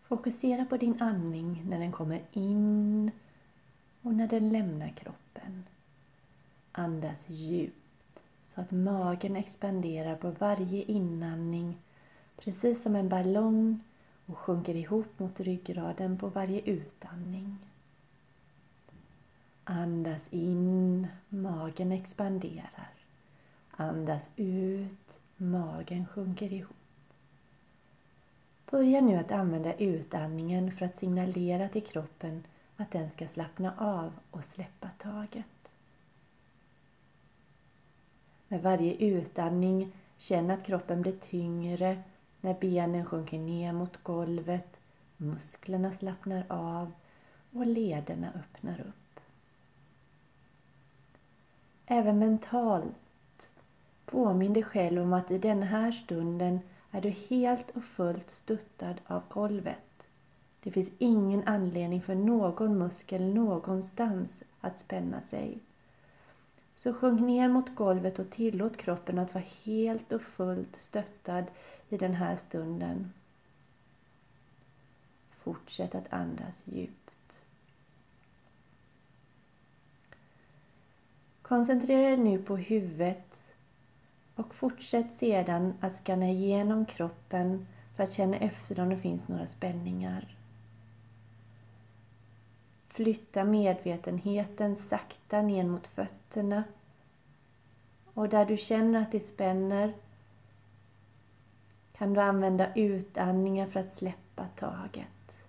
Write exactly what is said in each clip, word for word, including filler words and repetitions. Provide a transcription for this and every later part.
Fokusera på din andning när den kommer in och när den lämnar kroppen. Andas djupt så att magen expanderar på varje inandning, precis som en ballong, och sjunker ihop mot ryggraden på varje utandning. Andas in, magen expanderar. Andas ut, magen sjunker ihop. Börja nu att använda utandningen för att signalera till kroppen att den ska slappna av och släppa taget. Med varje utandning känn att kroppen blir tyngre när benen sjunker ner mot golvet, musklerna slappnar av och lederna öppnar upp. Även mentalt, påminn dig själv om att i den här stunden är du helt och fullt stöttad av golvet. Det finns ingen anledning för någon muskel någonstans att spänna sig. Så sjunk ner mot golvet och tillåt kroppen att vara helt och fullt stöttad i den här stunden. Fortsätt att andas djupt. Koncentrera dig nu på huvudet och fortsätt sedan att skanna igenom kroppen för att känna efter om det finns några spänningar. Flytta medvetenheten sakta ner mot fötterna. Och där du känner att det spänner kan du använda utandningar för att släppa taget.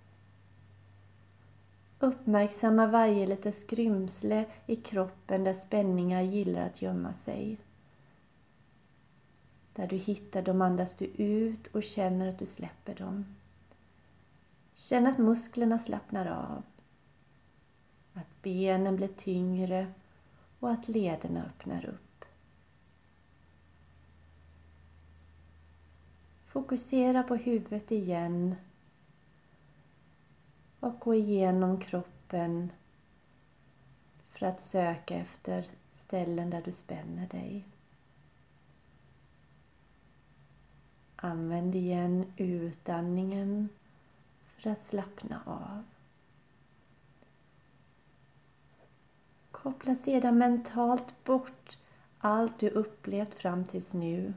Uppmärksamma varje litet skrymsle i kroppen där spänningar gillar att gömma sig. Där du hittar dem andas du ut och känner att du släpper dem. Känn att musklerna slappnar av. Att benen blir tyngre och att lederna öppnar upp. Fokusera på huvudet igen och gå igenom kroppen för att söka efter ställen där du spänner dig. Använd igen utandningen för att slappna av. Koppla sedan mentalt bort allt du upplevt fram tills nu.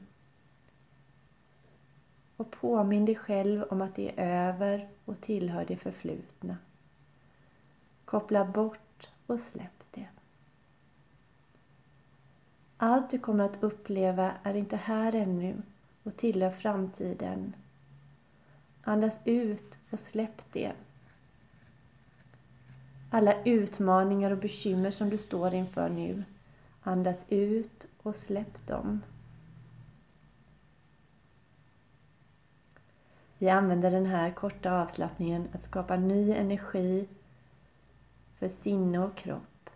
Och påminn dig själv om att det är över och tillhör det förflutna. Koppla bort och släpp det. Allt du kommer att uppleva är inte här ännu och tillhör framtiden. Andas ut och släpp det. Alla utmaningar och bekymmer som du står inför nu. Andas ut och släpp dem. Vi använder den här korta avslappningen att skapa ny energi för sinne och kropp.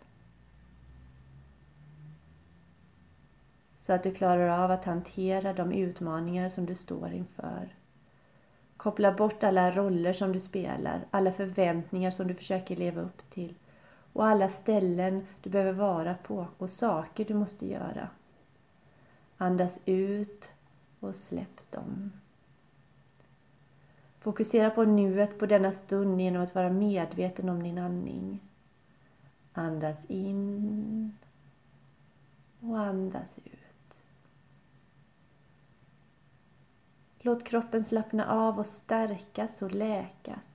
Så att du klarar av att hantera de utmaningar som du står inför. Koppla bort alla roller som du spelar, alla förväntningar som du försöker leva upp till och alla ställen du behöver vara på och saker du måste göra. Andas ut och släpp dem. Fokusera på nuet på denna stund genom att vara medveten om din andning. Andas in och andas ut. Låt kroppen slappna av och stärkas och läkas.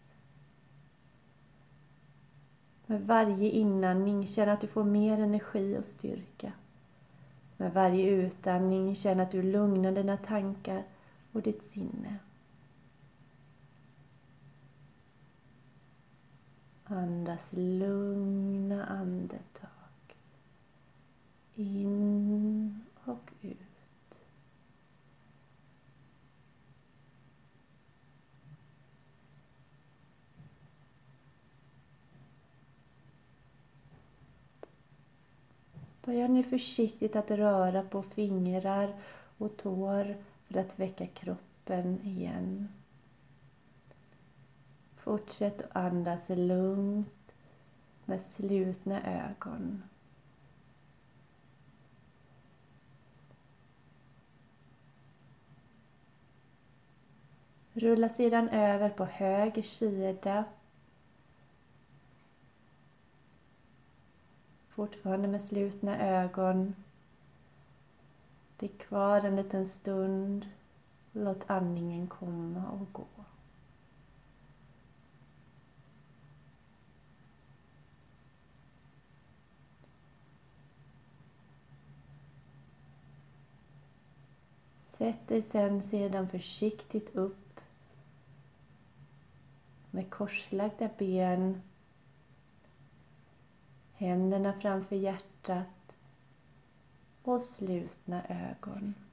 Med varje inandning känn att du får mer energi och styrka. Med varje utandning känn att du lugnar dina tankar och ditt sinne. Andas lugna andetag. In och ut. Börja nu försiktigt att röra på fingrar och tår för att väcka kroppen igen. Fortsätt att andas lugnt med slutna ögon. Rulla sedan över på höger sida. Fortfarande med slutna ögon. Det är kvar en liten stund. Låt andningen komma och gå. Sätt dig sen sedan försiktigt upp med korslagda ben, händerna framför hjärtat och slutna ögon.